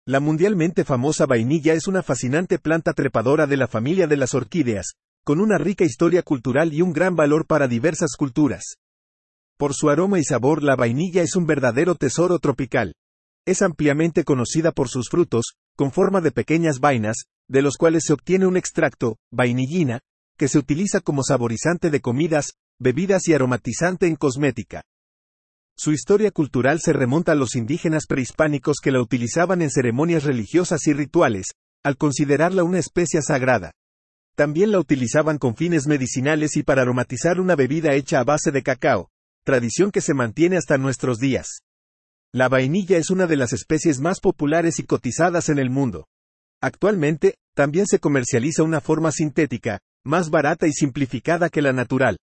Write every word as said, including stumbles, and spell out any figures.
La mundialmente famosa vainilla es una fascinante planta trepadora de la familia de las orquídeas, con una rica historia cultural y un gran valor para diversas culturas. Por su aroma y sabor, la vainilla es un verdadero tesoro tropical. Es ampliamente conocida por sus frutos, con forma de pequeñas vainas, de los cuales se obtiene un extracto, vainillina, que se utiliza como saborizante de comidas, bebidas y aromatizante en cosmética. Su historia cultural se remonta a los indígenas prehispánicos que la utilizaban en ceremonias religiosas y rituales, al considerarla una especia sagrada. También la utilizaban con fines medicinales y para aromatizar una bebida hecha a base de cacao, tradición que se mantiene hasta nuestros días. La vainilla es una de las especies más populares y cotizadas en el mundo. Actualmente, también se comercializa una forma sintética, más barata y simplificada que la natural.